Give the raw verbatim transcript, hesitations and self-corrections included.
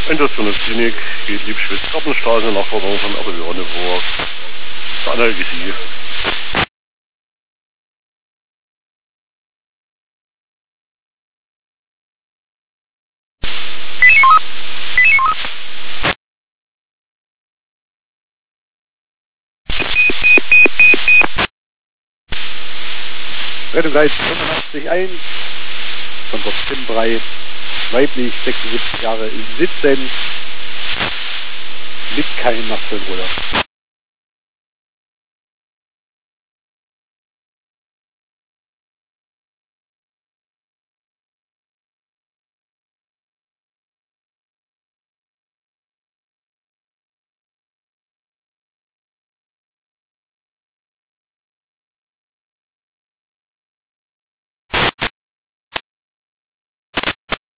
Endosklinik geht Liebschwitz-Gartenstraße, Nachbarung von Apeljohanneburg. Der Analgesie. Rettungsleist fünfundachtzig eins, von Bob Timbrei, weiblich, sechsundsiebzig Jahre, sitzend, mit keinem Nachtfilmruder.